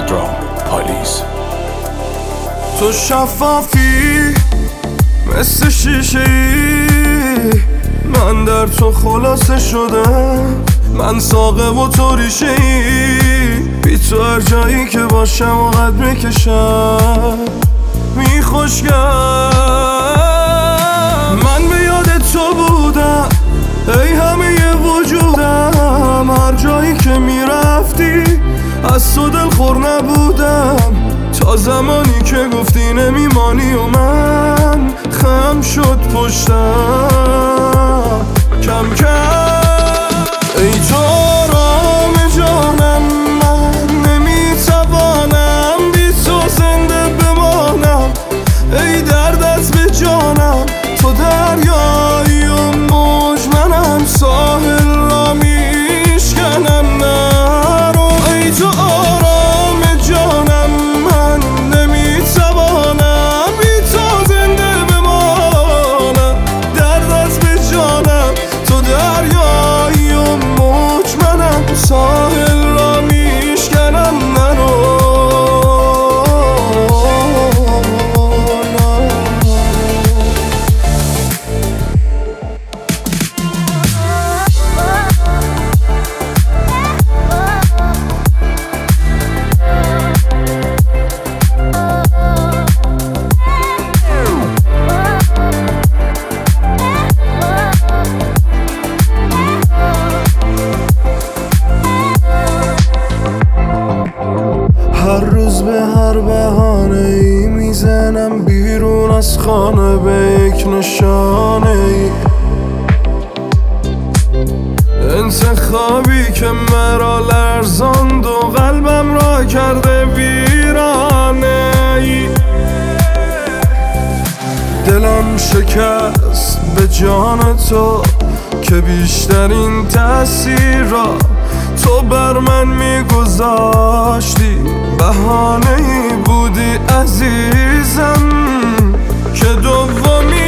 درام پالیز. تو شفافی مثل شیشه ای، من در تو خلاصه شدم. من ساقه و تو ریشه ای، بی تو هر جایی که باشم و قد میکشم میخوشگم. من به یاد تو بودم ای همه وجودم، هر جایی که میرفتی از تو دلخور نبودم، تا زمانی که گفتی نمیمانی و من خم شد پشتم کم کم. ای تو آرام جانم، من نمیتوانم بی تو زنده بمانم. ای درد از به جانم، تو دریایی و موج، منم ساحل را میشکنم نرو. ای تو آرام جانم، من نمیتوانم بی تو زنده بمانم. درد از به جانم، تو دریایی و موج، منم ساحل را میشکنم نرو. هر روز به هر بهانه ای میزنم بیرون از خانه به یک نشانه ای، انتخابی که مرا لرزاند و قلبم را کرده ویرانه ای. دلم شکست به جان تو که بیشترین تأثیر را تو بر من میگذاشتی. بهانه‌ای بودی عزیزم که دومی